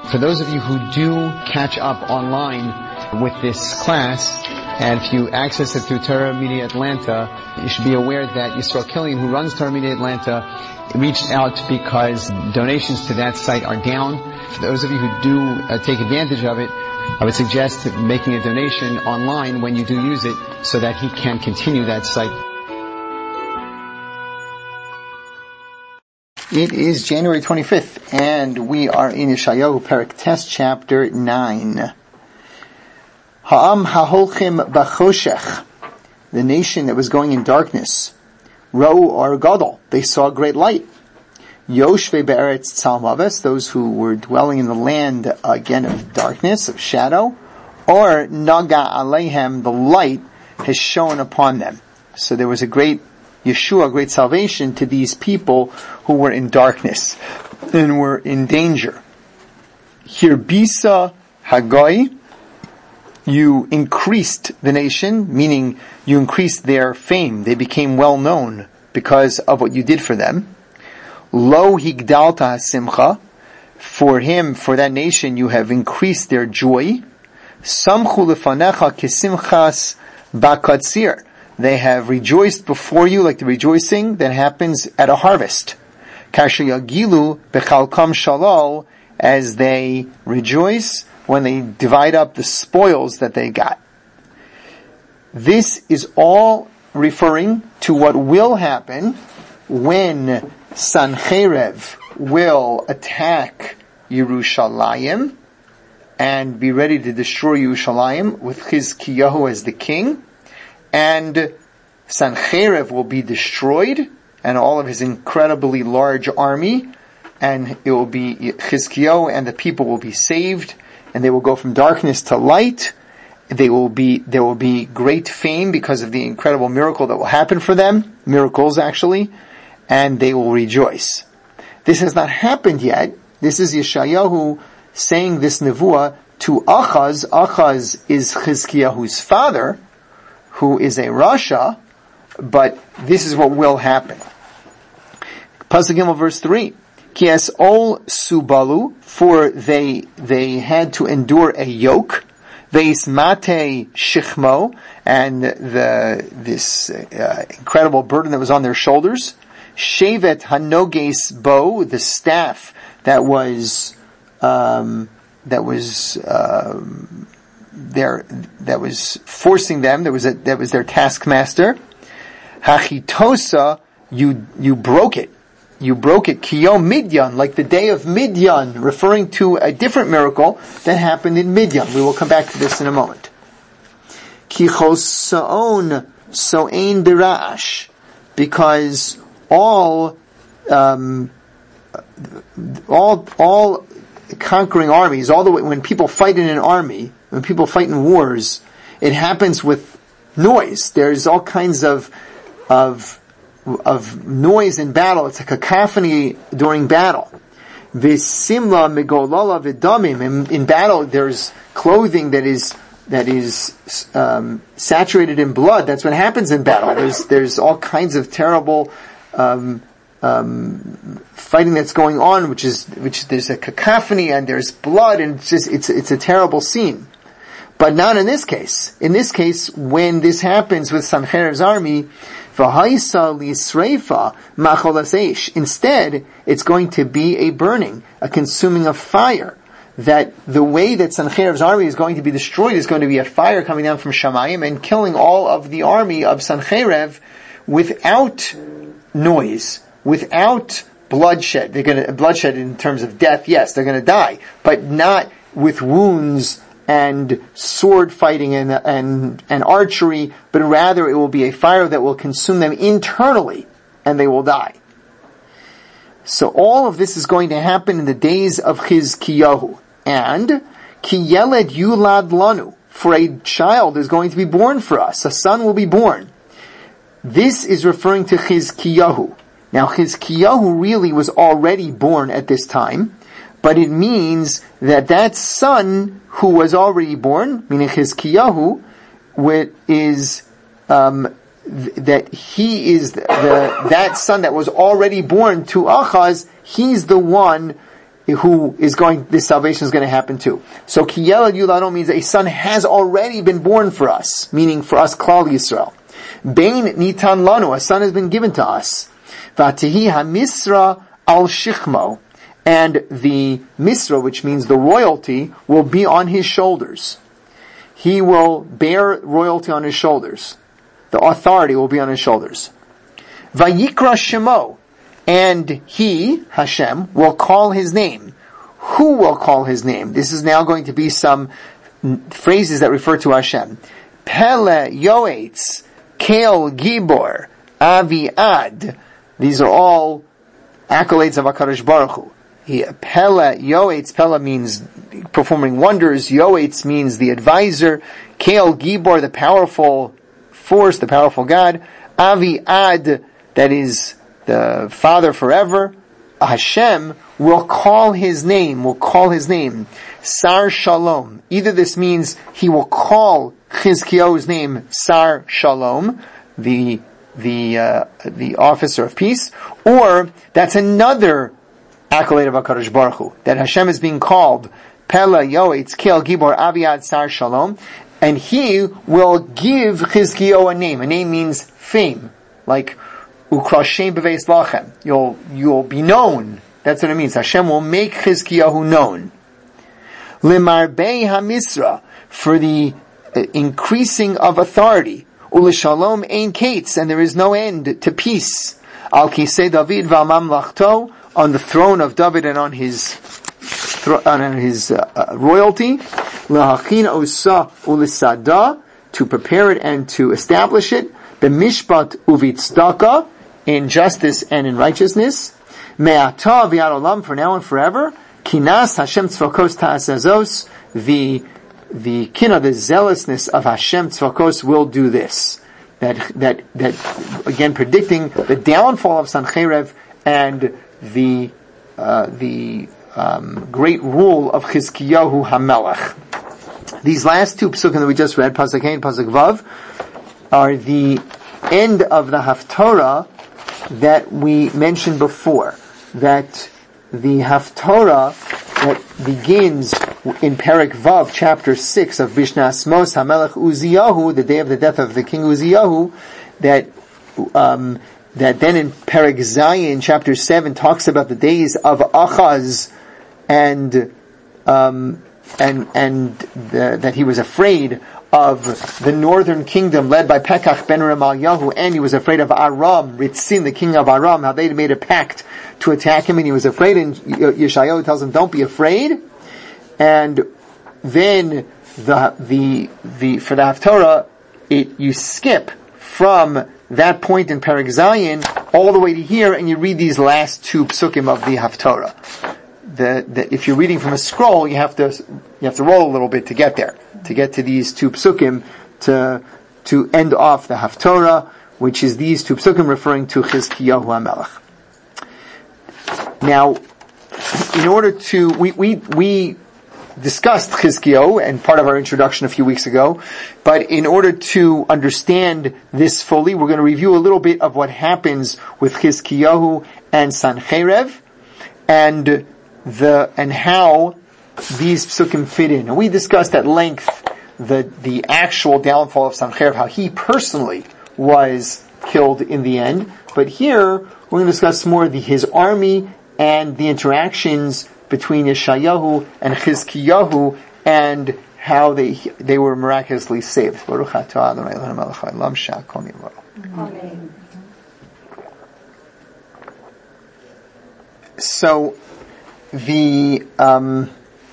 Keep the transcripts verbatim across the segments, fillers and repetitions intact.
For those of you who do catch up online with this class, and if you access it through Torah Media Atlanta, you should be aware that Yisrael Killian, who runs Torah Media Atlanta, reached out because donations to that site are down. For those of you who do uh, take advantage of it, I would suggest making a donation online when you do use it so that he can continue that site. It is January twenty-fifth, and we are in Yeshayahu Perek Tes, chapter nine. Ha'am ha'holchem b'choshech, the nation that was going in darkness. Ra'u or gadol, they saw great light. Yoshvei be'eretz tzalmaves, those who were dwelling in the land, again, of darkness, of shadow. Or naga aleihem, the light has shone upon them. So there was a great Yeshua, great salvation to these people who were in darkness and were in danger. Hirbisa Hagai, you increased the nation, meaning you increased their fame. They became well known because of what you did for them. Lo higdalta simcha, for him, for that nation, you have increased their joy. Samchu lefanecha kisimchas bakatzir, they have rejoiced before you like the rejoicing that happens at a harvest. Kasher yagilu bechalkam shalal, as they rejoice when they divide up the spoils that they got. This is all referring to what will happen when Sancherev will attack Yerushalayim and be ready to destroy Yerushalayim with Chizkiyahu as the king. And Sancherev will be destroyed, and all of his incredibly large army, and it will be Chizkiyahu and the people will be saved, and they will go from darkness to light. They will be, there will be great fame because of the incredible miracle that will happen for them, miracles actually, and they will rejoice. This has not happened yet. This is Yeshayahu saying this nevuah to Achaz. Achaz is Chizkiyahu's father, who is a Rasha, but this is what will happen. Pasuk Gimel verse three. Ki es ol subalu, for they, they had to endure a yoke. Veis mate shichmo, and the, this uh, incredible burden that was on their shoulders. Shevet hanoges bo, the staff that was, um, that was, um, Their, that was forcing them, that was a, that was their taskmaster. Hachitosa, you, you broke it. You broke it. Kiyo Midyan, like the day of Midyan, referring to a different miracle that happened in Midyan. We will come back to this in a moment. Kichos Sa'on So'ein Birash, because all, um, all, all conquering armies, all the way, when people fight in an army, when people fight in wars, it happens with noise. There's all kinds of, of, of noise in battle. It's a cacophony during battle. V'simla megolala v'damim. In, in battle, there's clothing that is, that is, um, saturated in blood. That's what happens in battle. There's, there's all kinds of terrible, um, um, fighting that's going on, which is, which there's a cacophony and there's blood, and it's just, it's, it's a terrible scene. But not in this case. In this case, when this happens with Sancherev's army, instead, it's going to be a burning, a consuming of fire. That the way that Sancherev's army is going to be destroyed is going to be a fire coming down from Shamayim and killing all of the army of Sancherev without noise, without bloodshed. They're going to, bloodshed in terms of death, yes, they're going to die, but not with wounds and sword fighting and, and, and archery, but rather it will be a fire that will consume them internally, and they will die. So all of this is going to happen in the days of Chizkiyahu. And, Ki yeled yulad lanu, for a child is going to be born for us, a son will be born. This is referring to Chizkiyahu. Now Chizkiyahu really was already born at this time, but it means that that son who was already born, meaning Chizkiyahu, is um, th- that he is the, the that son that was already born to Achaz. He's the one who is going, this salvation is going to happen to. So ki yelad yulado means a son has already been born for us, meaning for us Klal Yisrael. Bein nitan lanu, a son has been given to us. Vatihi ha-misra al shichmo, and the misra, which means the royalty, will be on his shoulders. He will bear royalty on his shoulders. The authority will be on his shoulders. Vayikra shemo, and he, Hashem, will call his name. Who will call his name? This is now going to be some phrases that refer to Hashem. Pele Yoetz, Kel Gibor, Aviad. These are all accolades of HaKadosh Baruch Hu. He, Pele, Yoetz, Pele means performing wonders. Yoetz means the advisor. Kel Gibor, the powerful force, the powerful God. Aviad, that is the Father forever. Hashem will call his name, will call his name, Sar Shalom. Either this means he will call Chizkiyahu's name Sar Shalom, the the uh, the officer of peace, or that's another accolade of HaKadosh Baruch Hu, that Hashem is being called Pele Yoetz Kel Gibor Aviad Sar Shalom, and he will give Chizkiyahu a name. A name means fame, like Ukrashem Beveis Lachem. You'll you'll be known. That's what it means. Hashem will make Chizkiyahu known. Limarbei HaMisra, for the uh, increasing of authority. Ulishalom ein kates, and there is no end to peace. Al kisei David v'al mamlachto, on the throne of David and on his thro- on his uh, uh, royalty. Lahachin osa ulisada, to prepare it and to establish it. B'mishpat uvitzdaka, in justice and in righteousness. Me'ata v'ad olam, for now and forever. Kinas Hashem tzvakos ta'asazos, the the kina, the zealousness of Hashem tzvakos will do this. That that that again predicting the downfall of Sancherev and the uh, the um, great rule of Chizkiyahu HaMelech. These last two psukim that we just read, Pasuk Ein, Pasuk Vav, are the end of the Haftorah that we mentioned before. That the Haftorah that begins in Perek Vav, chapter six of Bishnas Mos HaMelech Uziyahu, the day of the death of the king Uziyahu, that um, that then in Perek Zayin, chapter seven, talks about the days of Achaz, and um, and and the, that he was afraid of the northern kingdom led by Pekach ben Remalyahu, and he was afraid of Aram, Ritzin, the king of Aram, how they made a pact to attack him, and he was afraid, and Yeshayahu tells him, don't be afraid. And then the the the for the Haftorah, it you skip from that point in Perek Zayin all the way to here, and you read these last two psukim of the Haftorah. The, the, if you're reading from a scroll, you have to you have to roll a little bit to get there, to get to these two psukim, to to end off the Haftorah, which is these two psukim referring to Chizkiyahu HaMelech. Now, in order to we we we discussed Chizkiyahu and part of our introduction a few weeks ago, but in order to understand this fully, we're going to review a little bit of what happens with Chizkiyahu and Sancherev, and the and how these psukim fit in. And we discussed at length the the actual downfall of Sancherev, how he personally was killed in the end. But here we're going to discuss more the, his army and the interactions between Yeshayahu and Chizkiyahu and how they they were miraculously saved. Amen. So the um,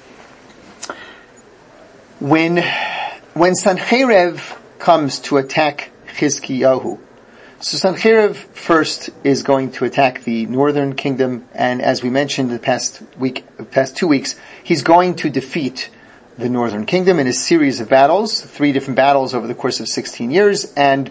when when Sancherev comes to attack Chizkiyahu, so Sancherev first is going to attack the northern kingdom, and as we mentioned the past week, past two weeks, he's going to defeat the northern kingdom in a series of battles, three different battles over the course of sixteen years, and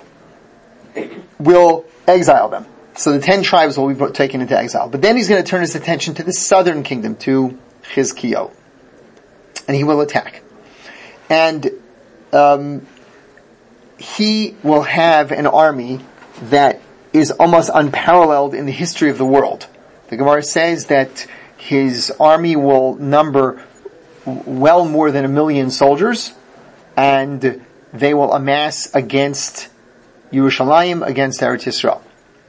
will exile them. So the ten tribes will be taken into exile. But then he's going to turn his attention to the southern kingdom, to Chizkiyahu. And he will attack. And um, he will have an army that is almost unparalleled in the history of the world. The Gemara says that his army will number well more than a million soldiers, and they will amass against Yerushalayim, against Eretz Yisrael.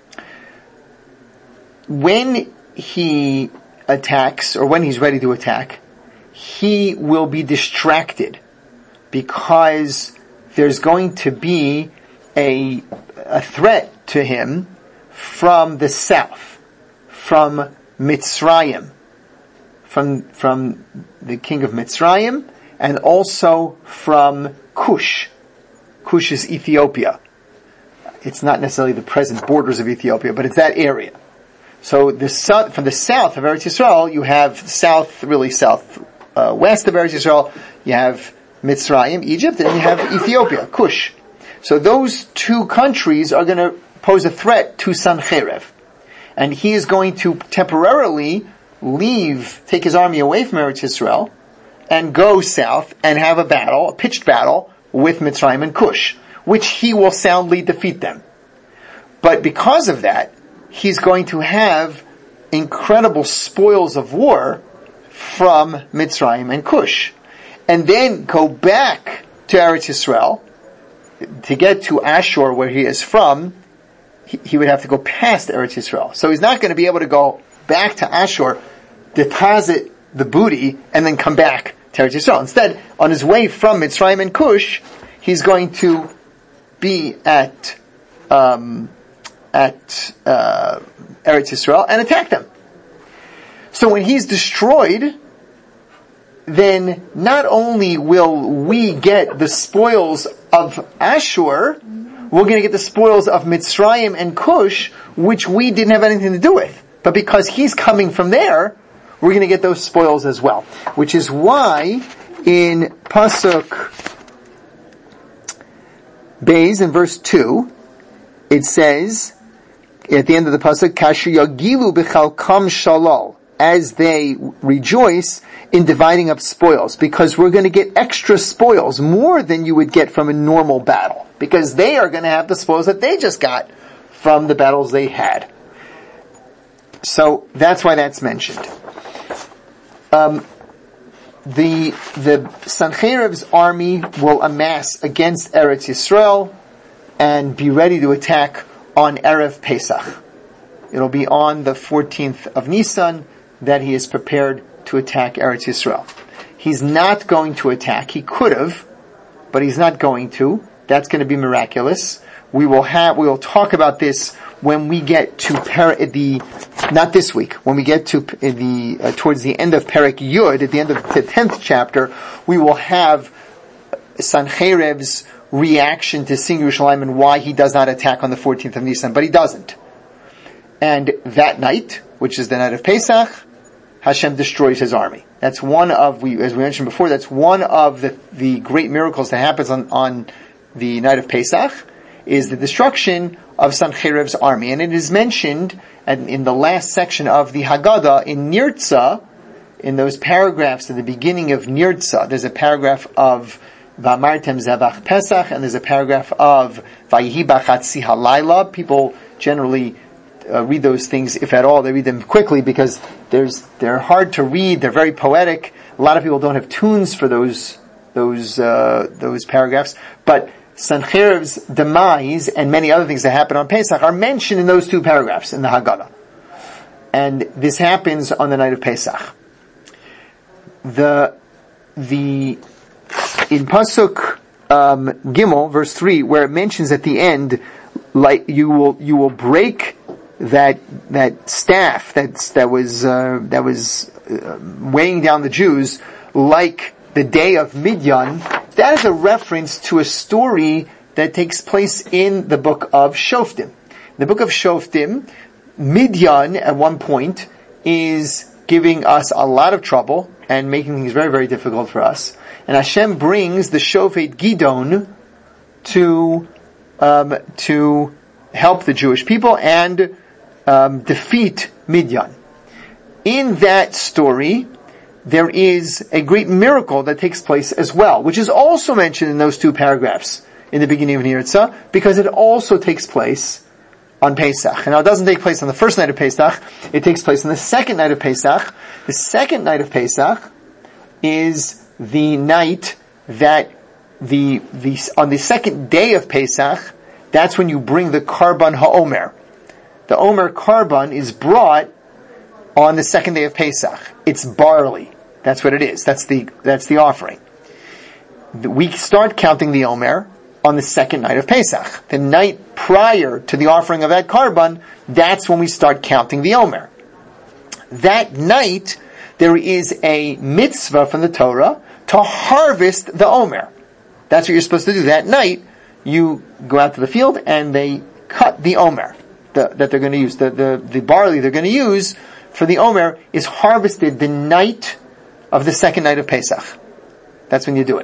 When he attacks, or when he's ready to attack, he will be distracted because there's going to be a, a threat to him from the south, from Mitzrayim, from, from the king of Mitzrayim, and also from Cush. Cush is Ethiopia. It's not necessarily the present borders of Ethiopia, but it's that area. So the south, from the south of Eretz Yisrael, you have south, really south, uh, west of Eretz Yisrael, you have Mitzrayim, Egypt, and you have Ethiopia, Cush. So those two countries are going to pose a threat to Sancheiriv. And he is going to temporarily leave, take his army away from Eretz Yisrael, and go south and have a battle, a pitched battle, with Mitzrayim and Cush, which he will soundly defeat them. But because of that, he's going to have incredible spoils of war from Mitzrayim and Cush. And then go back to Eretz Yisrael. To get to Ashur, where he is from, he, he would have to go past Eretz Yisrael. So he's not going to be able to go back to Ashur, deposit the booty, and then come back to Eretz Yisrael. Instead, on his way from Mitzrayim and Cush, he's going to be at um, at uh, Eretz Yisrael and attack them. So when he's destroyed, then not only will we get the spoils of Ashur, we're going to get the spoils of Mitzrayim and Cush, which we didn't have anything to do with. But because he's coming from there, we're going to get those spoils as well. Which is why in Pasuk Beis, in verse two, it says, at the end of the Pasuk, Kasher yagilu b'chalkam shalal, as they rejoice in dividing up spoils, because we're going to get extra spoils, more than you would get from a normal battle, because they are going to have the spoils that they just got from the battles they had. So that's why that's mentioned. Um, the the Sancheiriv's army will amass against Eretz Yisrael and be ready to attack on Erev Pesach. It'll be on the fourteenth of Nisan that he is prepared to attack Eretz Yisrael. He's not going to attack. He could have, but he's not going to. That's going to be miraculous. We will have, we will talk about this when we get to per, the, not this week, when we get to the, uh, towards the end of Perek Yud, at the end of the tenth chapter, we will have Sancheiriv's reaction to seeing Yerushalayim and why he does not attack on the fourteenth of Nisan, but he doesn't. And that night, which is the night of Pesach, Hashem destroys his army. That's one of, we, as we mentioned before, that's one of the, the great miracles that happens on, on the night of Pesach, is the destruction of Sancheiriv's army. And it is mentioned in the last section of the Haggadah in Nirtza, in those paragraphs at the beginning of Nirtza. There's a paragraph of V'amartem Zavach Pesach, and there's a paragraph of Vayihi B'chatzi Halayla. People generally Uh, read those things, if at all. They read them quickly because there's they're hard to read. They're very poetic. A lot of people don't have tunes for those those uh, those paragraphs. But Sancheiriv's demise and many other things that happen on Pesach are mentioned in those two paragraphs in the Haggadah. And this happens on the night of Pesach. The the in Pasuk um, Gimel, verse three, where it mentions at the end, like you will you will break that that staff that's that was uh, that was uh, weighing down the Jews like the day of Midian. That is a reference to a story that takes place in the book of Shoftim. The book of Shoftim, Midian at one point is giving us a lot of trouble and making things very, very difficult for us. And Hashem brings the Shofet Gidon to um, to help the Jewish people and Um, defeat Midian. In that story, there is a great miracle that takes place as well, which is also mentioned in those two paragraphs in the beginning of Nirtza, because it also takes place on Pesach. And now it doesn't take place on the first night of Pesach, it takes place on the second night of Pesach. The second night of Pesach is the night that the, the, on the second day of Pesach, that's when you bring the Karban HaOmer. The Omer Karban is brought on the second day of Pesach. It's barley. That's what it is. That's the, that's the offering. We start counting the Omer on the second night of Pesach. The night prior to the offering of that Karban, that's when we start counting the Omer. That night, there is a mitzvah from the Torah to harvest the Omer. That's what you're supposed to do. That night, you go out to the field and they cut the Omer the, that they're going to use. The, the, the barley they're going to use for the Omer is harvested the night of the second night of Pesach. That's when you do it.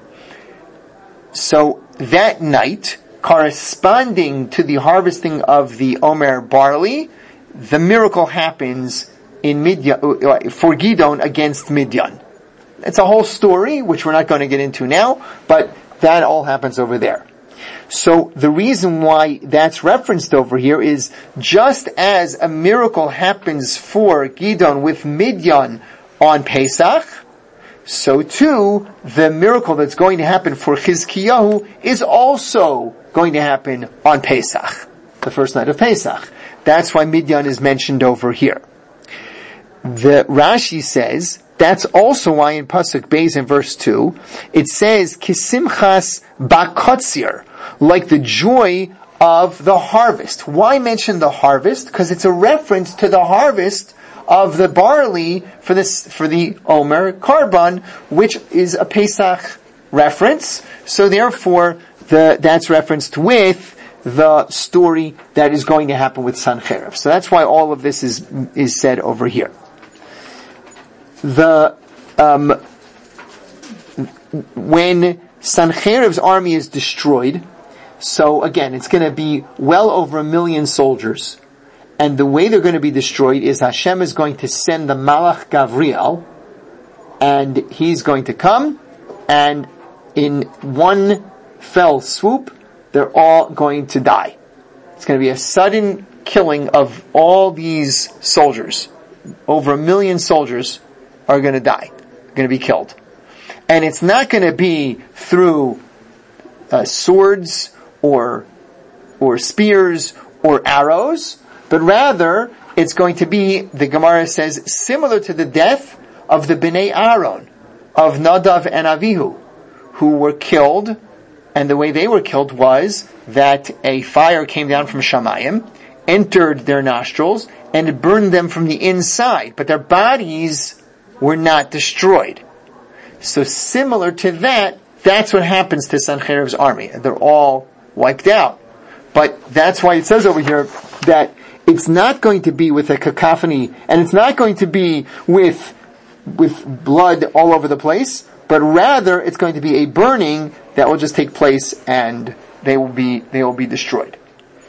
So that night, corresponding to the harvesting of the Omer barley, the miracle happens in Midian, for Gidon against Midian. It's a whole story, which we're not going to get into now, but that all happens over there. So the reason why that's referenced over here is just as a miracle happens for Gidon with Midian on Pesach, so too, the miracle that's going to happen for Chizkiyahu is also going to happen on Pesach, the first night of Pesach. That's why Midian is mentioned over here. The Rashi says, that's also why in Pasuk Beis in verse two, it says, Kisimchas bakotzir, like the joy of the harvest. Why mention the harvest? Because it's a reference to the harvest of the barley for this, for the Omer Karban, which is a Pesach reference. So therefore, the, that's referenced with the story that is going to happen with Sancheiriv. So that's why all of this is, is said over here. The, um, when Sancheiriv's army is destroyed, so again, it's going to be well over a million soldiers. And the way they're going to be destroyed is Hashem is going to send the Malach Gavriel, and he's going to come, and in one fell swoop, they're all going to die. It's going to be a sudden killing of all these soldiers. Over a million soldiers are going to die, going to be killed. And it's not going to be through uh, swords or or spears or arrows, but rather, it's going to be, the Gemara says, similar to the death of the Bnei Aaron, of Nadav and Avihu, who were killed, and the way they were killed was that a fire came down from Shamayim, entered their nostrils, and it burned them from the inside, but their bodies were not destroyed. So similar to that, that's what happens to Sancheiriv's army. They're all wiped out. But that's why it says over here that it's not going to be with a cacophony, and it's not going to be with with blood all over the place, but rather it's going to be a burning that will just take place, and they will be they will be destroyed.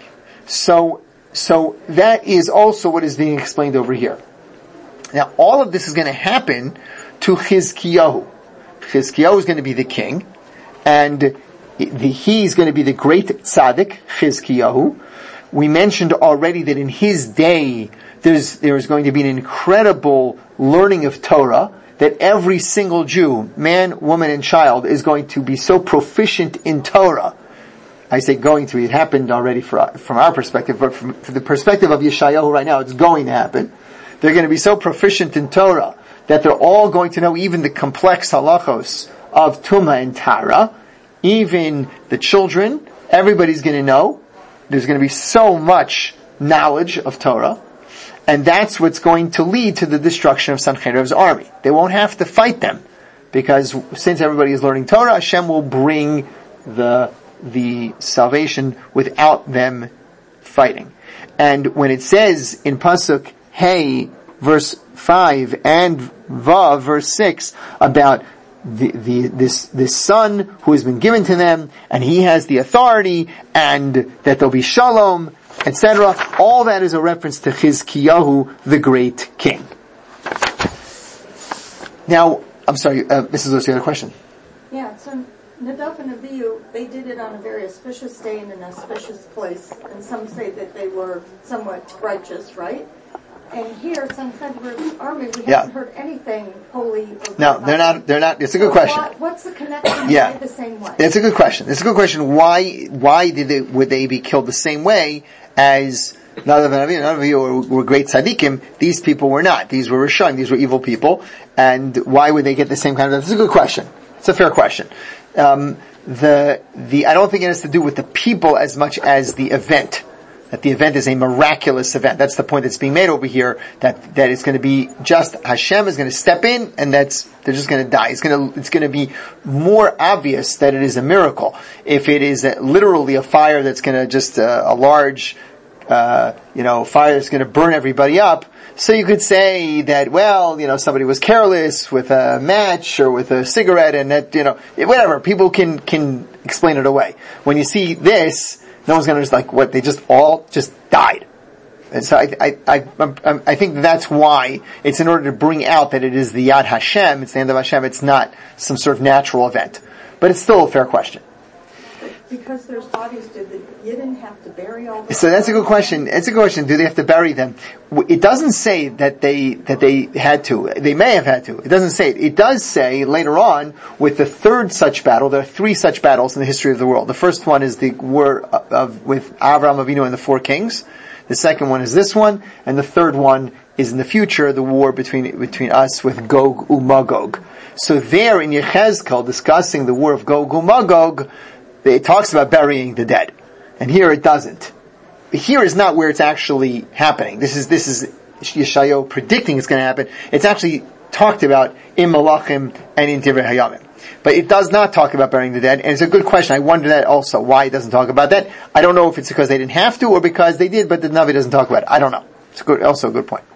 So so that is also what is being explained over here. Now all of this is going to happen to Chizkiyahu. Chizkiyahu is going to be the king, and the, he's going to be the great tzaddik, Chizkiyahu. We mentioned already that in his day, there's, there's going to be an incredible learning of Torah, that every single Jew, man, woman, and child, is going to be so proficient in Torah. I say going to, it happened already for, from our perspective, but from, from the perspective of Yeshayahu right now, it's going to happen. They're going to be so proficient in Torah that they're all going to know even the complex halachos of Tumah and Tara. Even the children, everybody's going to know. There's going to be so much knowledge of Torah, and that's what's going to lead to the destruction of Sancheiriv's army. They won't have to fight them, because since everybody is learning Torah, Hashem will bring the the salvation without them fighting. And when it says in Pasuk Hey, verse five, and Vav, verse six, about The, the, this, this son who has been given to them, and he has the authority, and that there'll be shalom, et cetera. All that is a reference to Chizkiyahu, the great king. Now, I'm sorry, uh, Missus Lewis, you had a question? Yeah, so Nadav and Abihu, they did it on a very auspicious day in an auspicious place, and some say that they were somewhat righteous, right? And here, some Sanhedrin army, we Yeah. haven't heard anything holy. Or No, they're not. They're not. It's a good So question. why- What's the connection? Yeah. Why the same way? It's a good question. It's a good question. Why? Why did they? Would they be killed the same way as Nadav and Abihu? Nadav and Abihu were, were great tzaddikim. These people were not. These were Rishon. These were evil people. And why would they get the same kind of? It's a good question. It's a fair question. Um, the the I don't think it has to do with the people as much as the event. That the event is a miraculous event. That's the point that's being made over here. That that it's going to be just Hashem is going to step in, and that's they're just going to die. It's going to it's going to be more obvious that it is a miracle. If it is a, literally a fire that's going to just uh, a large, uh, you know, fire that's going to burn everybody up. So you could say that, well, you know, somebody was careless with a match or with a cigarette, and that, you know, whatever. People can can explain it away. When you see this, no one's going to just like, what, they just all just died. And so I, I, I, I think that's why it's in order to bring out that it is the Yad Hashem, it's the end of Hashem, it's not some sort of natural event. But it's still a fair question. Because there's bodies, did the Yidden have to bury all the So that's a good question. It's a good question. Do they have to bury them? It doesn't say that they that they had to. They may have had to. It doesn't say it. It does say later on with the third such battle. There are three such battles in the history of the world. The first one is the war of, of with Avraham Avinu and the four kings. The second one is this one, and the third one is in the future, the war between between us with Gog uMagog. So there in Yechezkel, discussing the war of Gog uMagog, it talks about burying the dead, and here it doesn't. But here is not where it's actually happening. This is this is Yeshayahu predicting it's going to happen. It's actually talked about in Malachim and in Divrei Hayamim. But it does not talk about burying the dead, and it's a good question. I wonder that also, why it doesn't talk about that. I don't know if it's because they didn't have to, or because they did, but the Navi doesn't talk about it. I don't know. It's a good, also a good point.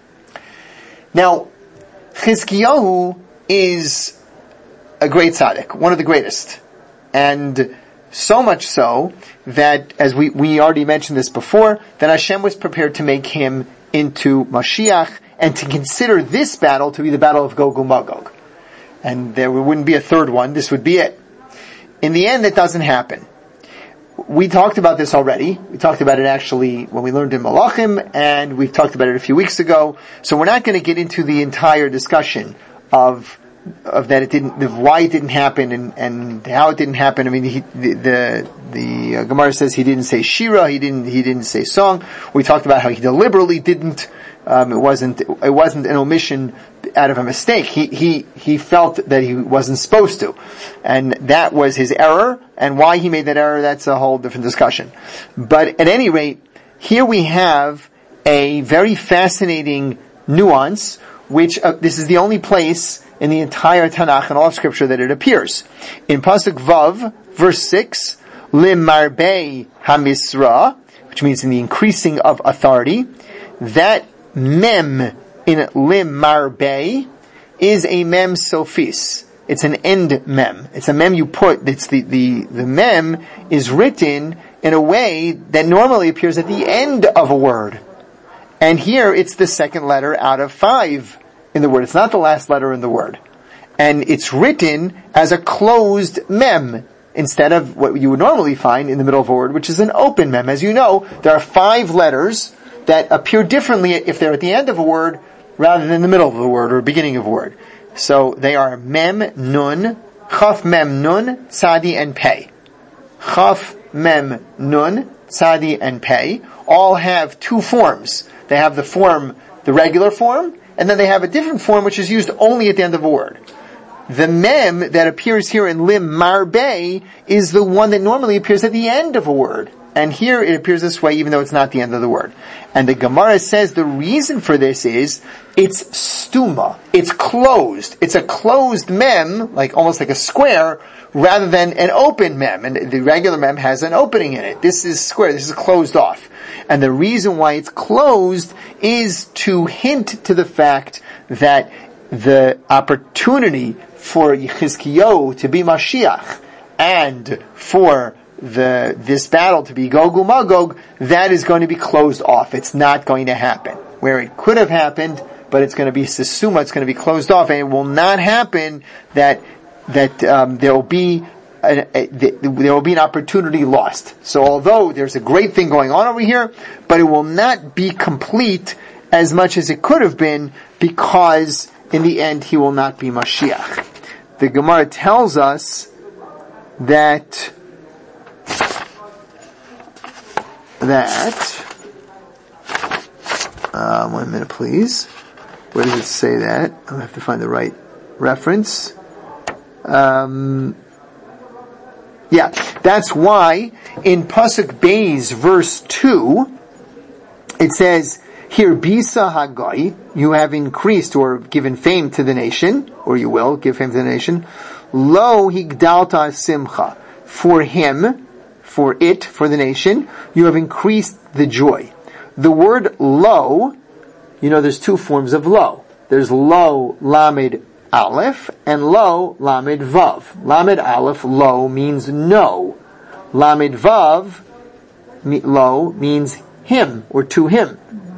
Now, Chizkiyahu is a great tzaddik, one of the greatest. And so much so that, as we, we already mentioned this before, that Hashem was prepared to make him into Mashiach and to consider this battle to be the battle of Gog uMagog. And there wouldn't be a third one, this would be it. In the end, that doesn't happen. We talked about this already. We talked about it actually when we learned in Malachim, and we've talked about it a few weeks ago. So we're not going to get into the entire discussion of of that it didn't, of why it didn't happen and, and how it didn't happen. I mean, he, the the, the uh, Gemara says he didn't say shira, he didn't he didn't say song. We talked about how he deliberately didn't. Um, it wasn't it wasn't an omission out of a mistake. He he he felt that he wasn't supposed to, and that was his error. And why he made that error, that's a whole different discussion. But at any rate, here we have a very fascinating nuance. Which uh, this is the only place in the entire Tanakh and all of Scripture that it appears. In Pasuk Vav, verse six, Lim Marbei HaMisra, which means in the increasing of authority, that mem in Lim Marbei is a mem sophis. It's an end mem. It's a mem you put, it's the, the, the mem is written in a way that normally appears at the end of a word. And here it's the second letter out of five in the word. It's not the last letter in the word. And it's written as a closed mem instead of what you would normally find in the middle of a word, which is an open mem. As you know, there are five letters that appear differently if they're at the end of a word rather than in the middle of the word or beginning of a word. So they are mem, nun, chaf, mem, nun, tzadi, and pei. Chaf, mem, nun, tzadi, and pei all have two forms. They have the form, the regular form, and then they have a different form which is used only at the end of a word. The mem that appears here in lim marbei is the one that normally appears at the end of a word. And here it appears this way even though it's not the end of the word. And the Gemara says the reason for this is it's stuma. It's closed. It's a closed mem, like almost like a square, rather than an open mem. And the regular mem has an opening in it. This is square. This is closed off. And the reason why it's closed is to hint to the fact that the opportunity for Chizkiyahu to be Mashiach and for the this battle to be Gog uMagog, that is going to be closed off. It's not going to happen. Where it could have happened, but it's going to be Sisuma, it's going to be closed off, and it will not happen that that um, there will be a, a, there will be an opportunity lost. So although there's a great thing going on over here, but it will not be complete as much as it could have been, because in the end he will not be Mashiach. The Gemara tells us that that uh, one minute please. Where does it say that? I have to find the right reference. Um, yeah, that's why in Pasuk Beis verse two it says here, Bisa Hagai, you have increased or given fame to the nation, or you will give fame to the nation. Lo higdalta simcha, for him, for it, for the nation, you have increased the joy. The word lo, you know there's two forms of lo. There's lo lamed aleph and lo lamed vav. Lamed aleph, lo, means no. Lamed vav, lo, means him, or to him.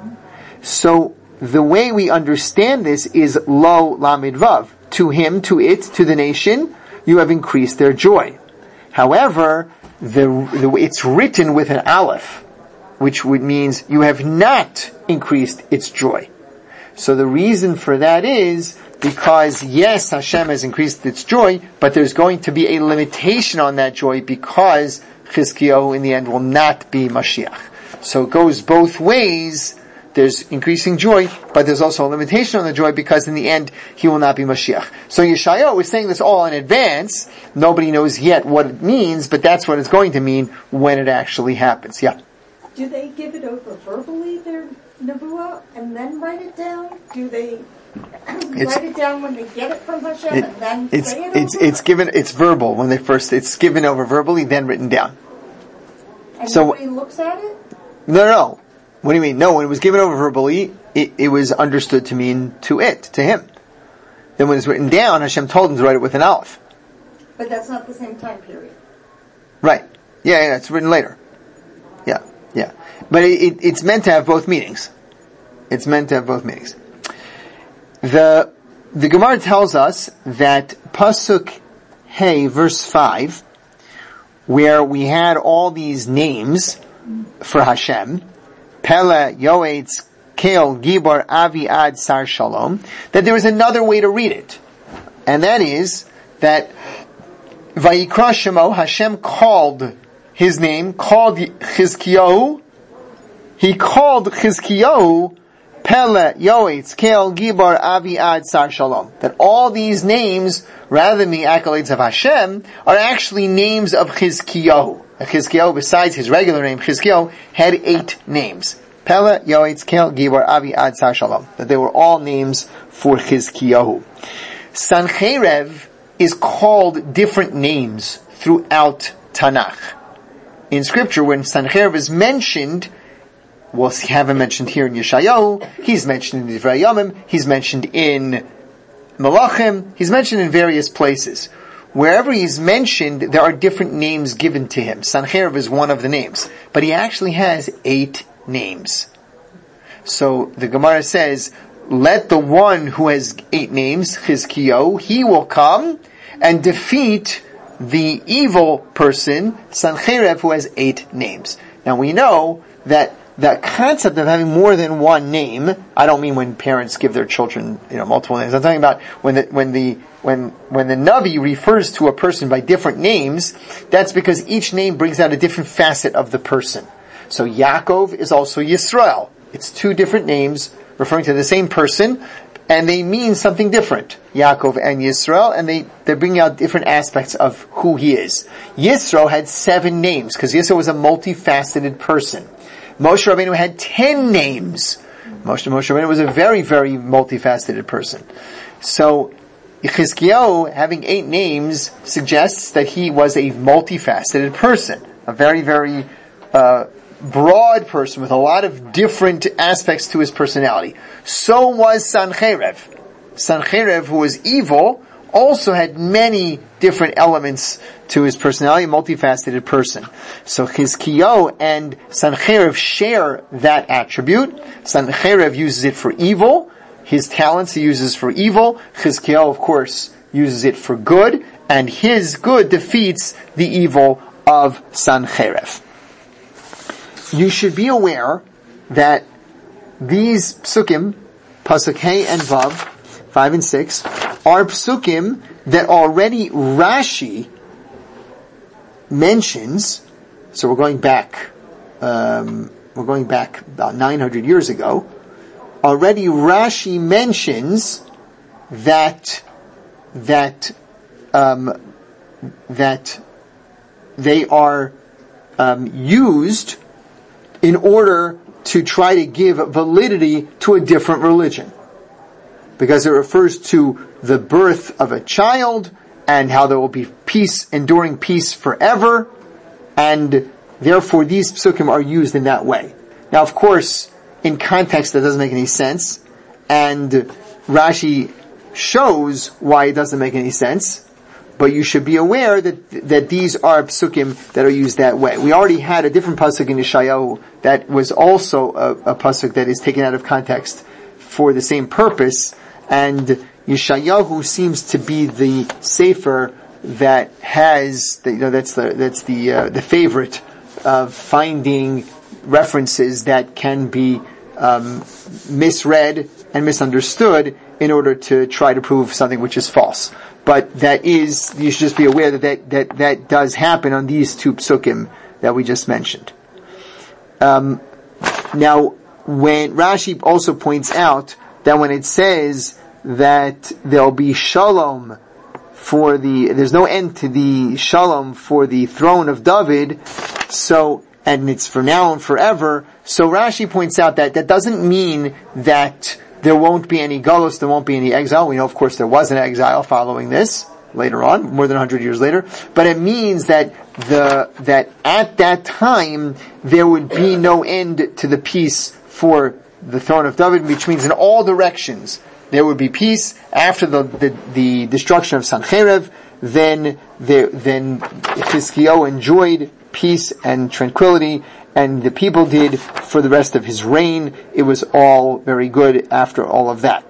So the way we understand this is lo lamed vav. To him, to it, to the nation, you have increased their joy. However, the, the it's written with an aleph, which would means you have not increased its joy. So the reason for that is because yes, Hashem has increased its joy, but there's going to be a limitation on that joy because Chizkiyahu in the end will not be Mashiach. So it goes both ways. There's increasing joy, but there's also a limitation on the joy because in the end he will not be Mashiach. So Yeshayahu is saying this all in advance. Nobody knows yet what it means, but that's what it's going to mean when it actually happens. Yeah. Do they give it over verbally, their nevuah, and then write it down? Do they write it down when they get it from Hashem it, and then it's, say it it's, over? It's given, it's verbal when they first, it's given over verbally, then written down. And so, nobody looks at it? No, no. What do you mean? No, when it was given over verbally, it, it was understood to mean to it, to him. Then when it's written down, Hashem told him to write it with an aleph. But that's not the same time period. Right. Yeah, yeah, it's written later. Yeah, yeah. But it, it, it's meant to have both meanings. It's meant to have both meanings. The, the Gemara tells us that Pasuk Hey, verse five, where we had all these names for Hashem, Pele, Yoetz, Kel, Gibor, Avi, Ad, Sar, Shalom, that there was another way to read it. And that is that Vayikra Shemo, Hashem called his name, called Chizkiyahu, he called Chizkiyahu Pele, Yoetz, Kel, Gibor, Avi, Ad, Sar, Shalom. That all these names, rather than the accolades of Hashem, are actually names of Chizkiyahu. Chizkiyahu, besides his regular name, Chizkiyahu, had eight names. Pele, Yoetz, Kel, Gibor, Avi, Ad, Sar, Shalom. That they were all names for Chizkiyahu. Sancherev is called different names throughout Tanakh. In scripture, when Sancherev is mentioned, we'll have him mentioned here in Yeshayahu, he's mentioned in Divrei Yamim, he's mentioned in Malachim, he's mentioned in various places. Wherever he's mentioned, there are different names given to him. Sancherev is one of the names. But he actually has eight names. So the Gemara says, let the one who has eight names, Chizkiyahu, he will come and defeat the evil person, Sancherev, who has eight names. Now we know that the concept of having more than one name, I don't mean when parents give their children, you know, multiple names. I'm talking about when the, when the, when, when the Navi refers to a person by different names, that's because each name brings out a different facet of the person. So Yaakov is also Yisrael. It's two different names referring to the same person, and they mean something different. Yaakov and Yisrael, and they, they're bringing out different aspects of who he is. Yisro had seven names, because Yisro was a multifaceted person. Moshe Rabbeinu had ten names. Moshe, Moshe Rabbeinu was a very, very multifaceted person. So, Chizkiyahu, having eight names, suggests that he was a multifaceted person. A very, very, uh, broad person with a lot of different aspects to his personality. So was Sancherev. Sancherev, who was evil, also had many different elements to his personality, a multifaceted person. So Chizkiyahu and Sancherev share that attribute. Sancherev uses it for evil. His talents he uses for evil. Chizkiyahu, of course, uses it for good. and his good defeats the evil of Sancherev. You should be aware that these psukim, pasuk Hey and Vav, five and six, are psukim that already Rashi mentions. So we're going back, um, we're going back about nine hundred years ago. Already Rashi mentions that that um, that they are um, used in order to try to give validity to a different religion, because it refers to the birth of a child and how there will be peace, enduring peace forever, and therefore these psukim are used in that way. Now, of course, in context that doesn't make any sense, and Rashi shows why it doesn't make any sense, but you should be aware that that these are psukim that are used that way. We already had a different pasuk in Yeshayahu that was also a, a pasuk that is taken out of context for the same purpose, and Yeshayahu seems to be the sefer that has, the, you know, that's the that's the uh, the favorite of finding references that can be um, misread and misunderstood in order to try to prove something which is false. But that is, you should just be aware that that, that, that does happen on these two psukim that we just mentioned. Um, now, when Rashi also points out that when it says that there'll be shalom for the, there's no end to the shalom for the throne of David, so, and it's for now and forever, so Rashi points out that that doesn't mean that there won't be any galus, there won't be any exile. We know, of course, there was an exile following this later on, more than one hundred years later. But it means that the that at that time there would be no end to the peace for the throne of David, which means in all directions there would be peace after the the, the destruction of Sancherev. Then there, then Chizkiyahu enjoyed peace and tranquility, and the people did for the rest of his reign. It was all very good after all of that.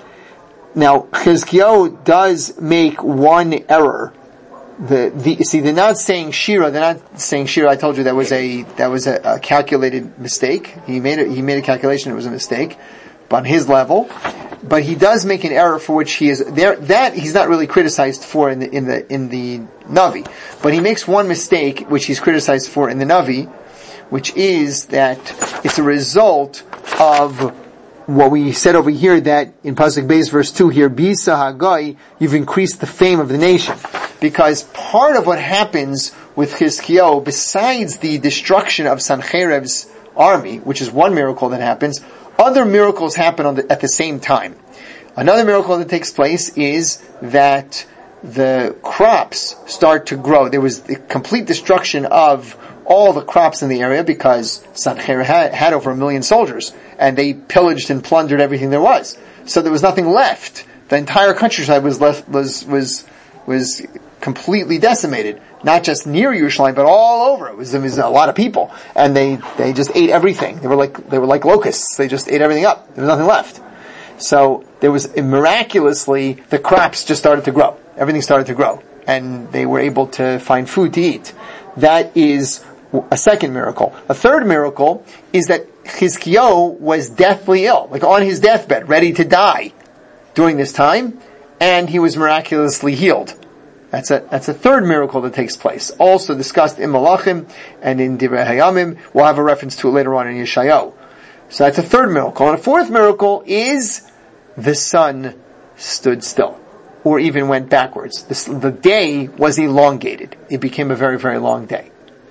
Now, Chizkiyahu does make one error. The, the, see, they're not saying Shira, they're not saying Shira. I told you that was a, that was a, a calculated mistake. He made a, he made a calculation, it was a mistake, but on his level. But he does make an error for which he is there. That he's not really criticized for in the in the in the Navi. But he makes one mistake which he's criticized for in the Navi, which is that it's a result of what we said over here, that in Pasuk Beis verse two here, Bisa Hagai, you've increased the fame of the nation. Because part of what happens with Chizkiyahu, besides the destruction of Sancherev's army, which is one miracle that happens, other miracles happen on the, at the same time. Another miracle that takes place is that the crops start to grow. There was the complete destruction of all the crops in the area because Sancherev had, had over a million soldiers, and they pillaged and plundered everything there was. So there was nothing left. The entire countryside was left, was was was completely decimated. Not just near Yerushalayim, but all over. It was, it was a lot of people, and they, they just ate everything. They were like they were like locusts. They just ate everything up. There was nothing left. So there was miraculously the crops just started to grow. Everything started to grow, and they were able to find food to eat. That is a second miracle. A third miracle is that Chizkiyahu was deathly ill, like on his deathbed, ready to die during this time, and he was miraculously healed. That's a, that's a third miracle that takes place. Also discussed in Malachim and in Divrei Hayamim. We'll have a reference to it later on in Yeshayahu. So that's a third miracle. And a fourth miracle is the sun stood still, or even went backwards. The, the day was elongated. It became a very, very long day.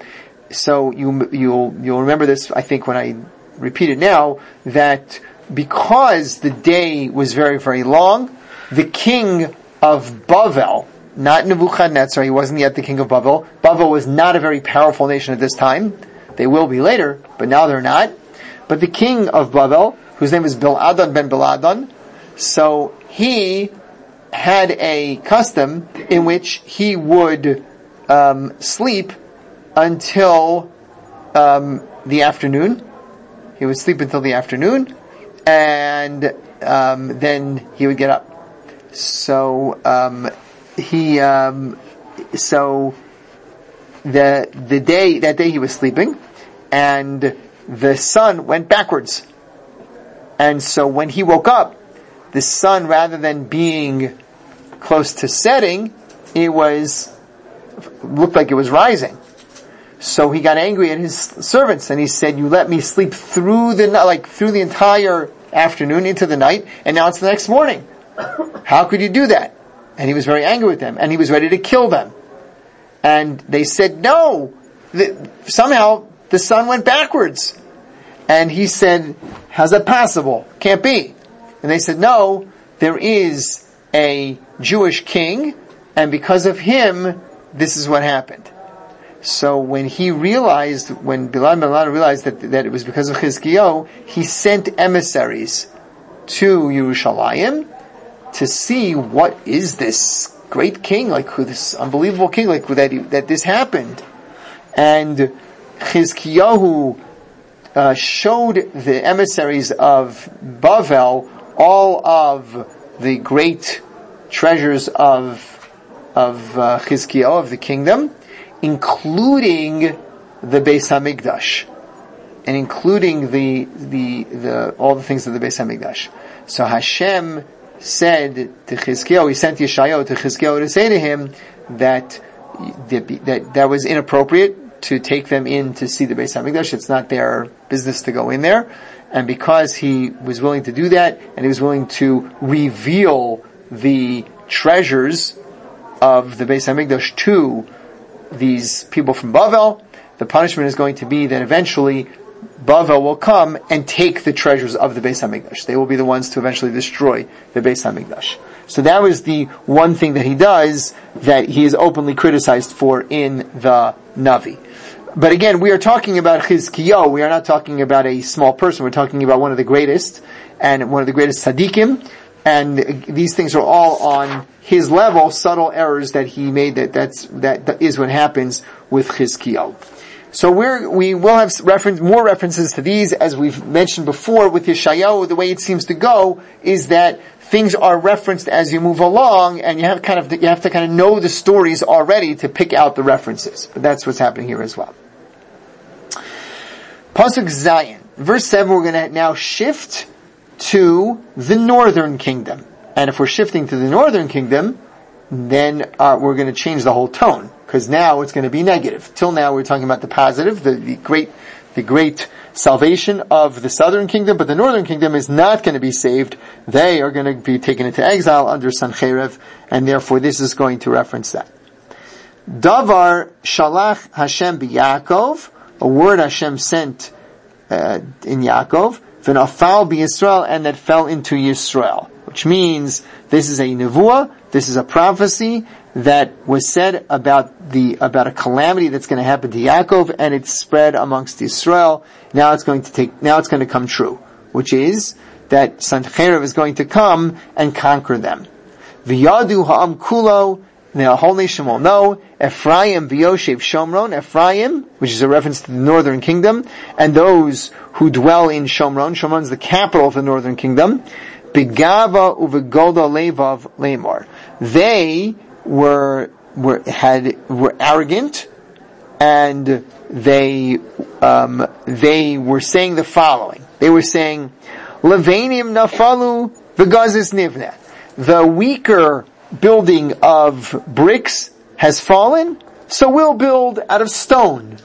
So you, you'll, you'll remember this, I think, when I repeat it now, that because the day was very, very long, the king of Bavel, not Nebuchadnezzar, he wasn't yet the king of Bavel. Bavel was not a very powerful nation at this time. They will be later, but now they're not. But the king of Bavel, whose name is Biladon ben Biladon, so he had a custom in which he would um, sleep until um, the afternoon. He would sleep until the afternoon, and um, then he would get up. So um, he, um, so, the, the day, that day he was sleeping, and the sun went backwards. And so when he woke up, the sun, rather than being close to setting, it was, looked like it was rising. So he got angry at his servants, and he said, you let me sleep through the, like, through the entire afternoon into the night, and now it's the next morning. How could you do that? And he was very angry with them, and he was ready to kill them. And they said, no, the, somehow the sun went backwards. And he said, how's that possible? Can't be. And they said, no, there is a Jewish king, and because of him, this is what happened. So when he realized, when Bilam ben Elada realized that, that it was because of Chizkiyahu, he sent emissaries to Yerushalayim to see what is this great king, like who this unbelievable king, like that, he, that this happened. And Chizkiyahu uh, showed the emissaries of Bavel all of the great treasures of of uh, Chizkiyahu, of the kingdom, including the Beis Hamikdash, and including the the the all the things of the Beis Hamikdash. So Hashem said to Chizkiyahu, he sent Yeshayahu to Chizkiyahu to say to him that that that was inappropriate to take them in to see the Beis Hamikdash. It's not their business to go in there. And because he was willing to do that, and he was willing to reveal the treasures of the Beis Hamikdash to these people from Bavel, the punishment is going to be that eventually Bavel will come and take the treasures of the Beis Hamikdash. They will be the ones to eventually destroy the Beis Hamikdash. So that was the one thing that he does that he is openly criticized for in the Navi. But again, we are talking about Chizkiyahu. We are not talking about a small person. We're talking about one of the greatest, and one of the greatest tzaddikim. And these things are all on his level, subtle errors that he made. That that's that, that is what happens with Chizkiyahu. So we're, we will have reference, more references to these, as we've mentioned before with Yeshayahu. The way it seems to go is that things are referenced as you move along, and you have kind of you have to kind of know the stories already to pick out the references. But that's what's happening here as well. Pasuk Zayin, verse seven. We're going to now shift to the northern kingdom, and if we're shifting to the northern kingdom, then uh, we're going to change the whole tone, because now it's going to be negative. Till now we're talking about the positive, the, the great, the great salvation of the southern kingdom, but the northern kingdom is not going to be saved. They are going to be taken into exile under Sancheiriv, and therefore this is going to reference that. Davar shalach Hashem b'Yaakov, a word Hashem sent uh, in Yaakov, v'nafal b'Yisrael, and that fell into Yisrael, which means this is a nevuah, this is a prophecy that was said about the about a calamity that's going to happen to Yaakov, and it's spread amongst Israel. Now it's going to take. Now it's going to come true, which is that Sancheiriv is going to come and conquer them. V'yadu ha'am kulo. Now the whole nation will know. Ephraim v'yoshev Shomron. Ephraim, which is a reference to the northern kingdom, and those who dwell in Shomron. Shomron is the capital of the northern kingdom. Begava uvegolda levav lemar. They were were had were arrogant, and they um, they were saying the following. They were saying, "Levanim nafalu v'gazis nivna." The weaker building of bricks has fallen, so we'll build out of stone.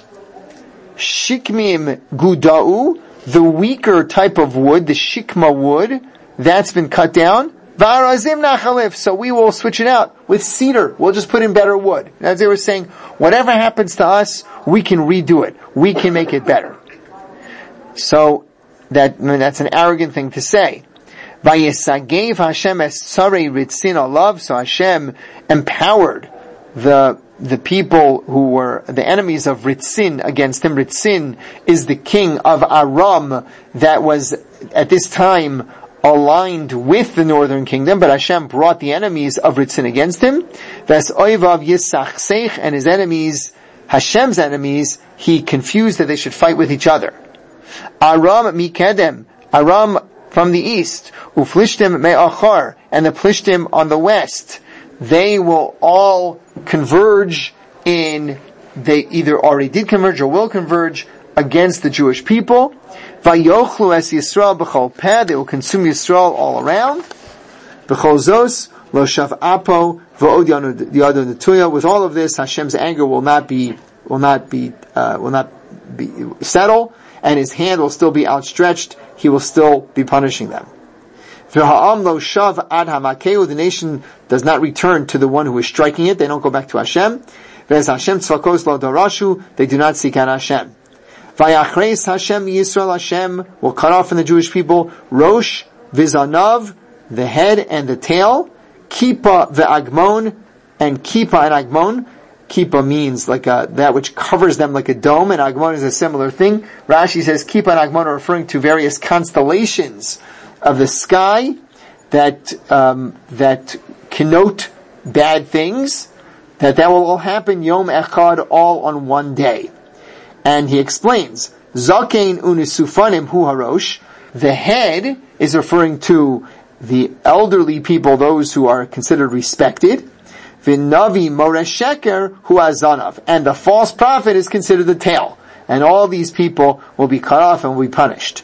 Shikmim gudau, the weaker type of wood, the shikma wood, that's been cut down. V'arazim nachalif, so we will switch it out with cedar. We'll just put in better wood. As they were saying, whatever happens to us, we can redo it. We can make it better. So that I mean, that's an arrogant thing to say. Vayesagev Hashem es sarei ritzin alav. So Hashem empowered the the people who were the enemies of Ritzin against him. Ritzin is the king of Aram that was at this time aligned with the northern kingdom, but Hashem brought the enemies of Ritzin against him. Ves oivav yisachseich, and his enemies, Hashem's enemies, he confused that they should fight with each other. Aram mikedem, Aram from the east, uflishtim me'achar, and the Plishtim on the west. they will all converge in, they either already did converge or will converge against the Jewish people. Vayochlu es Yisrael b'chol peh, they will consume Yisrael all around. B'chol zos lo shav apo v'od yadu netuya. With all of this, Hashem's anger will not be will not be uh, will not be settle, and His hand will still be outstretched. He will still be punishing them. V'ha'am lo shav ad hamakeu. The nation does not return to the one who is striking it. They don't go back to Hashem. V'ez Hashem tzvakos lo darashu. They do not seek out Hashem. Vayachreis Hashem Yisrael. Hashem will cut off from the Jewish people Rosh v'zanav, the head and the tail, Kippah v'agmon, and Kippah and Agmon. Kippah means like a, that which covers them like a dome, and Agmon is a similar thing. Rashi says Kippah and Agmon are referring to various constellations of the sky that um, that connote bad things. That that will all happen Yom Echad, all on one day. And he explains, Zakein unisufanim hu harosh. The head is referring to the elderly people, those who are considered respected. V'navi moresh sheker hu azanav. And the false prophet is considered the tail. And all these people will be cut off and will be punished.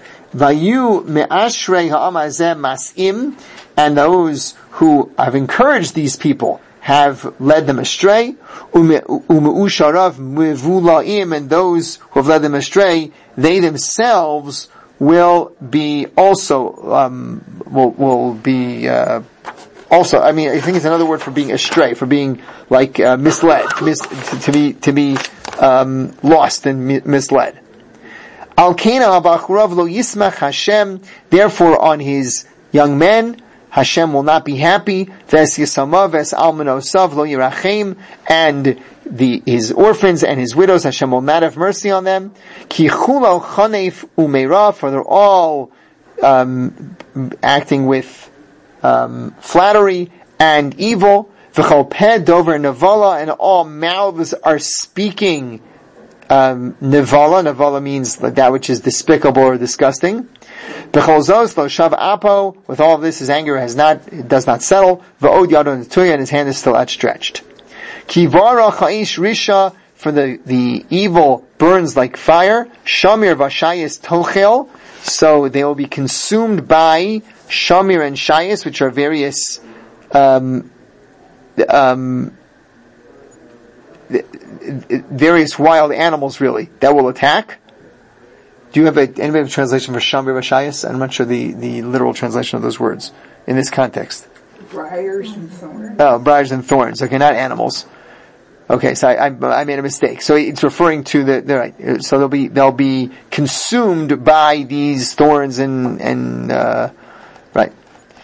Vayu me'ashrei ha'am hazeh mas'im. And those who have encouraged these people have led them astray, u'me'usharav mevulaim, and those who have led them astray, they themselves will be also um, will will be uh, also. I mean, I think it's another word for being astray, for being like uh, misled, mis- to, to be to be um, lost and mi- misled. Al keina abachurav lo yismach Hashem. Therefore, on his young men, Hashem will not be happy. Ves yisamav ves almanosav lo yirachem, and the his orphans and his widows, Hashem will not have mercy on them. Ki chulo chanef umeira, for they're all um, acting with um, flattery and evil. V'chol peh dover nevala, and all mouths are speaking um, nevala. Nevala means that which is despicable or disgusting. B'chol zos lo shav apo. With all of this, his anger has not, it does not settle. V'od yado netuya, and his hand is still outstretched. Ki vara cha'ish risha, for the, the evil burns like fire. Shamir v'shayis tochel, so they will be consumed by shamir and shayis, which are various, um, um, various wild animals, really, that will attack. Do you have a, anybody have a translation for Shamir v'shayis? I'm not sure the, the literal translation of those words in this context. Briars and thorns. Oh, briars and thorns. Okay, not animals. Okay, so I, I, I made a mistake. So it's referring to the, the right. So they'll be they'll be consumed by these thorns and and uh, right.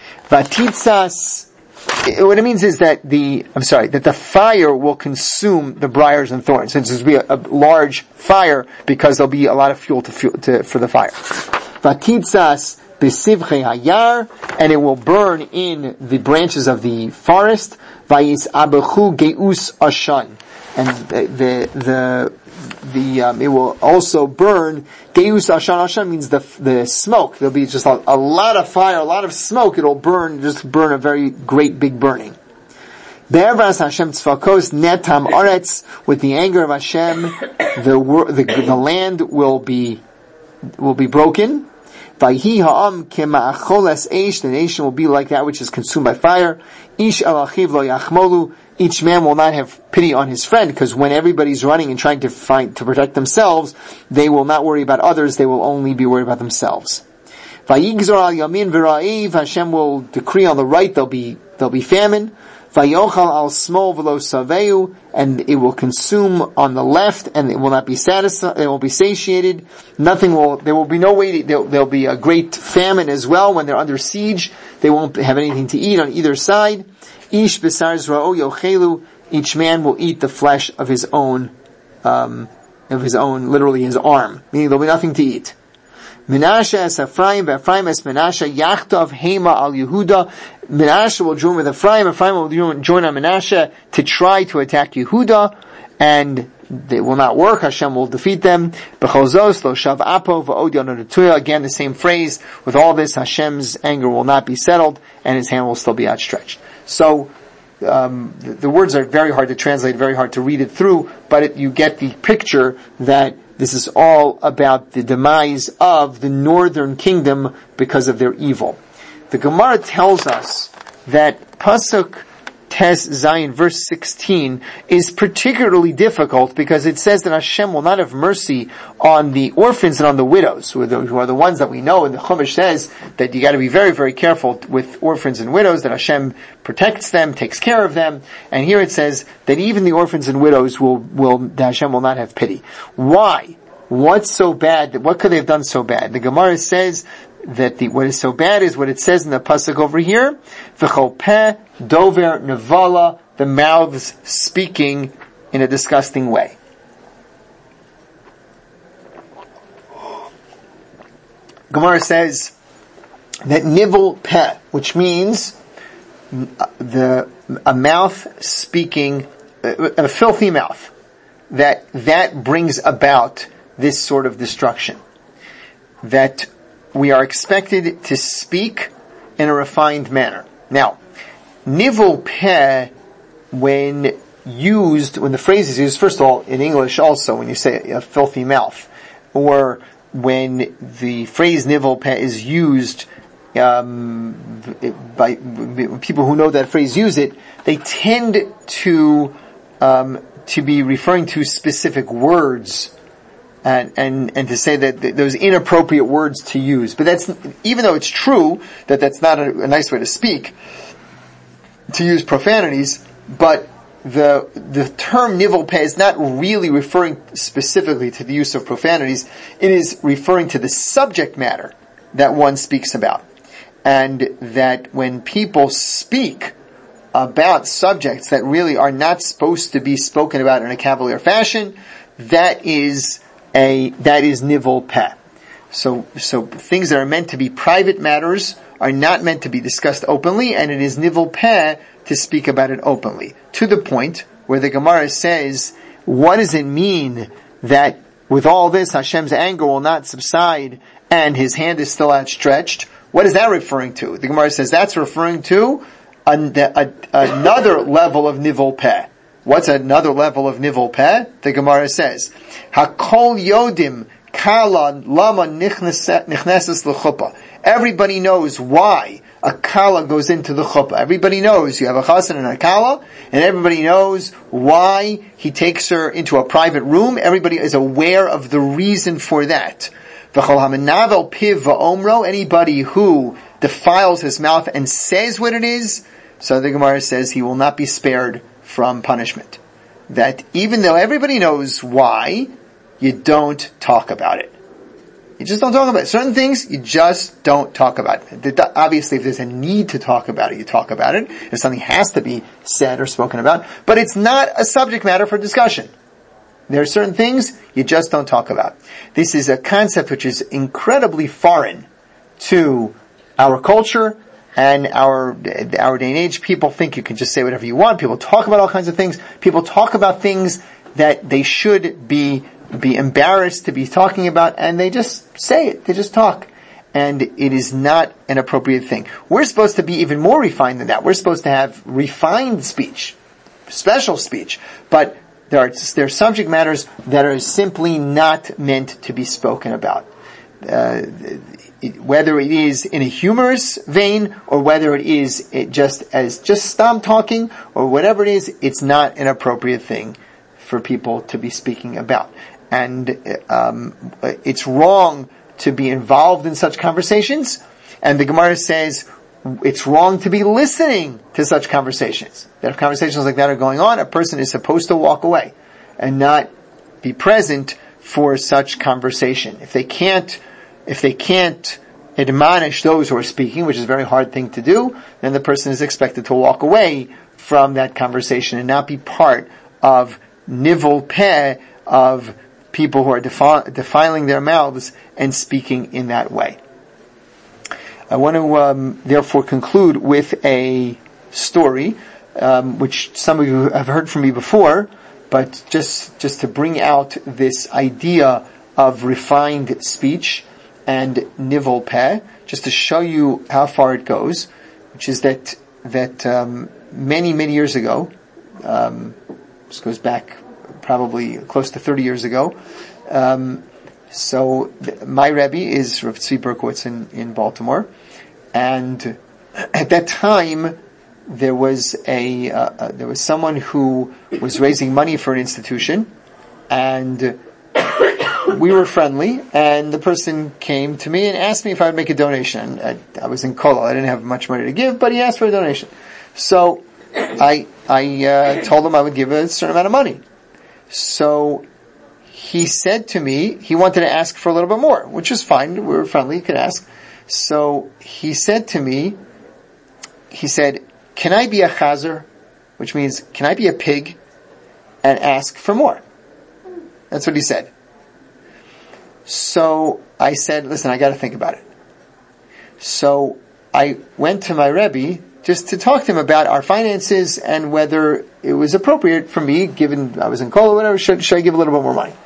Vatitzas. What it means is that the I'm sorry that the fire will consume the briars and thorns. Since there's be a, a large fire, because there'll be a lot of fuel to fuel to, for the fire. Vatitzas b'sivchei hayar, and it will burn in the branches of the forest. Vayis abechu geus ashan, and the the the, the um, it will also burn geus ashan. Ashan means the the smoke. There'll be just a, a lot of fire, a lot of smoke. It'll burn, just burn a very great big burning. Be'ervas Hashem tzvakos netam aretz, with the anger of Hashem, the the the land will be will be broken. Vayhi ha'am kema'acholes eish, the nation will be like that which is consumed by fire. Ish al achiv lo yachmolu, each man will not have pity on his friend, because when everybody's running and trying to find, to protect themselves, they will not worry about others, they will only be worried about themselves. Vayigzor al yamin v'ra'iv, Hashem will decree on the right there'll be, there'll be famine. Vayochal al smol v'lo saveu, and it will consume on the left, and it will not be satisfied, it will be satiated. Nothing will, there will be no way, to, there, there'll be a great famine as well when they're under siege. They won't have anything to eat on either side. Ish b'sar zra'o yochelu, each man will eat the flesh of his own, um, of his own, literally his arm, meaning there'll be nothing to eat. Menashe es Ephraim, Ephraim es Menashe, Yachtav Hema al Yehuda. Menashe will join with Ephraim, Ephraim will join on Menashe to try to attack Yehuda, and they will not work. Hashem will defeat them. B'chol lo shav apo v'od yado netuya. Again, the same phrase. With all this, Hashem's anger will not be settled, and his hand will still be outstretched. So, um, the, the words are very hard to translate, very hard to read it through, but it, you get the picture that this is all about the demise of the northern kingdom because of their evil. The Gemara tells us that Pasuk Tes Zayin, verse sixteen, is particularly difficult because it says that Hashem will not have mercy on the orphans and on the widows, who are the, who are the ones that we know, and the Chumash says that you got to be very, very careful with orphans and widows, that Hashem protects them, takes care of them, and here it says that even the orphans and widows will, will, that Hashem will not have pity. Why? What's so bad? What could they have done so bad? The Gemara says that the, what is so bad is what it says in the pasuk over here, v'chol peh dover nevala, the mouths speaking in a disgusting way. Gemara says that nivel peh, which means the a mouth speaking, a, a filthy mouth, that that brings about this sort of destruction. That we are expected to speak in a refined manner. Now, nivel peh, when used, when the phrase is used, first of all, in English also, when you say a filthy mouth, or when the phrase nivel peh is used um, by people who know that phrase use it, they tend to um, to be referring to specific words. And, and, and to say that th- those inappropriate words to use. But that's, even though it's true that that's not a, a nice way to speak, to use profanities, but the, the term nivel peh is not really referring specifically to the use of profanities. It is referring to the subject matter that one speaks about. And that when people speak about subjects that really are not supposed to be spoken about in a cavalier fashion, that is A, that is nivel peh. So, so things that are meant to be private matters are not meant to be discussed openly, and it is nivel peh to speak about it openly. To the point where the Gemara says, what does it mean that with all this Hashem's anger will not subside and His hand is still outstretched? What is that referring to? The Gemara says that's referring to an, a, another level of nivel peh. What's another level of nivel peh? The Gemara says, Hakol yodim kala lama nichneses l'chuppah. Everybody knows why a kala goes into the chuppah. Everybody knows you have a chassan and a kala, and everybody knows why he takes her into a private room. Everybody is aware of the reason for that. V'chol hamenavel piv va'omro, anybody who defiles his mouth and says what it is, so the Gemara says he will not be spared from punishment. That even though everybody knows why, you don't talk about it. You just don't talk about it. Certain things, you just don't talk about it. Obviously, if there's a need to talk about it, you talk about it. If something has to be said or spoken about. But it's not a subject matter for discussion. There are certain things you just don't talk about. This is a concept which is incredibly foreign to our culture and our our day and age. People think you can just say whatever you want. People talk about all kinds of things. People talk about things that they should be be embarrassed to be talking about, and they just say it. They just talk. And it is not an appropriate thing. We're supposed to be even more refined than that. We're supposed to have refined speech, special speech. But there are, there are subject matters that are simply not meant to be spoken about. Uh, it, whether it is in a humorous vein or whether it is it just as just stop talking or whatever it is, it's not an appropriate thing for people to be speaking about. And um, it's wrong to be involved in such conversations. And the Gemara says it's wrong to be listening to such conversations. That if conversations like that are going on, a person is supposed to walk away and not be present for such conversation. If they can't, if they can't admonish those who are speaking, which is a very hard thing to do, then the person is expected to walk away from that conversation and not be part of nivel peh, of people who are defi- defiling their mouths and speaking in that way. I want to um, therefore conclude with a story, um, which some of you have heard from me before, but just just to bring out this idea of refined speech and nivel peh, just to show you how far it goes, which is that that um, many, many years ago, um, this goes back probably close to thirty years ago. Um, so th- my Rebbe is Rav Tzvi Berkowitz in, in Baltimore, and at that time there was a uh, uh, there was someone who was raising money for an institution, and we were friendly, and the person came to me and asked me if I would make a donation. I, I was in Kollel, I didn't have much money to give, but he asked for a donation. So I I uh, told him I would give a certain amount of money. So he said to me, he wanted to ask for a little bit more, which is fine, we were friendly, he could ask. So he said to me, he said, can I be a chazer? Which means, can I be a pig and ask for more? That's what he said. So I said, listen, I got to think about it. So I went to my Rebbe just to talk to him about our finances and whether it was appropriate for me, given I was in Kollel or whatever, should, should I give a little bit more money?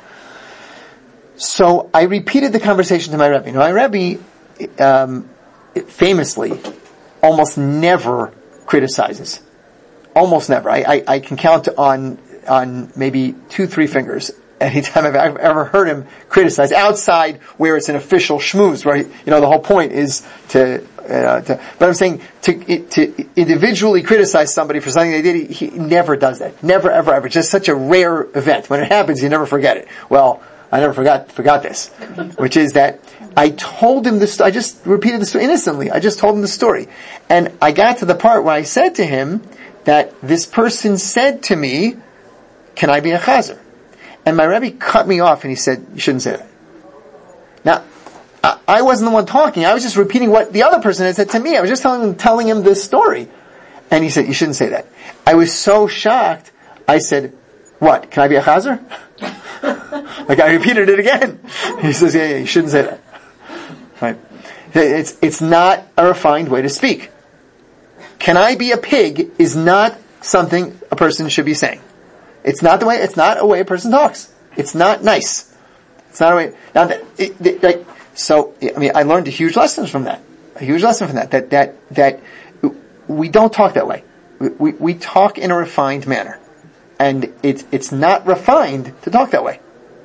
So I repeated the conversation to my Rebbe. Now, my Rebbe, um, famously, almost never criticizes. Almost never. I, I, I can count on on maybe two, three fingers anytime I've, I've ever heard him criticize, outside where it's an official schmooze, right? You know, the whole point is to, uh, to but I'm saying to to individually criticize somebody for something they did, he, he never does that. Never, ever, ever. Just such a rare event. When it happens, you never forget it. Well, I never forgot forgot this, which is that I told him this, I just repeated this innocently. I just told him the story. And I got to the part where I said to him that this person said to me, can I be a chazer? And my Rebbe cut me off and he said, you shouldn't say that. Now, I, I wasn't the one talking. I was just repeating what the other person had said to me. I was just telling him, telling him this story. And he said, you shouldn't say that. I was so shocked. I said, what? Can I be a chazer? Like I repeated it again. He says, yeah, yeah, you shouldn't say that. Right? It's, it's not a refined way to speak. Can I be a pig is not something a person should be saying. It's not the way, it's not a way a person talks. It's not nice. It's not a way, now that, it, it, like, so, I mean, I learned a huge lesson from that. A huge lesson from that. That, that, that we don't talk that way. We, we, we talk in a refined manner. And it's, it's not refined to talk that way.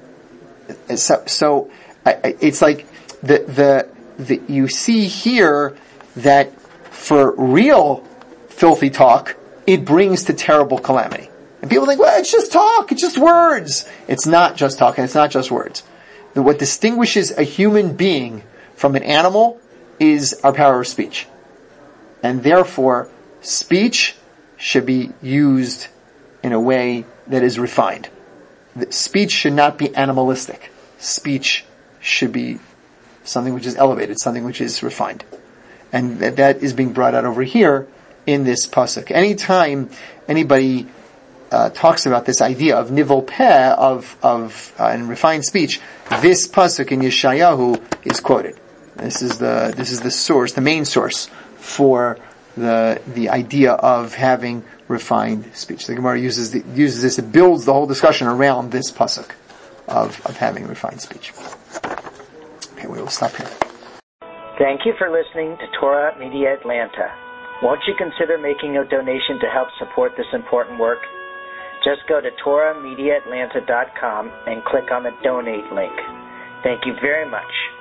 So, so, I, it's like, the, the, the, you see here that for real filthy talk, it brings to terrible calamity. And people think, well, it's just talk, it's just words. It's not just talk, and it's not just words. What distinguishes a human being from an animal is our power of speech. And therefore, speech should be used in a way that is refined. Speech should not be animalistic. Speech should be something which is elevated, something which is refined. And that, that is being brought out over here in this pasuk. Anytime anybody uh, talks about this idea of nivel peh, of, of, uh, and refined speech, this pasuk in Yeshayahu is quoted. This is the, this is the source, the main source for the, the idea of having refined speech. The Gemara uses the, uses this, it builds the whole discussion around this pasuk of, of having refined speech. Okay, we will stop here. Thank you for listening to Torah Media Atlanta. Won't you consider making a donation to help support this important work? Just go to torah media atlanta dot com and click on the donate link. Thank you very much.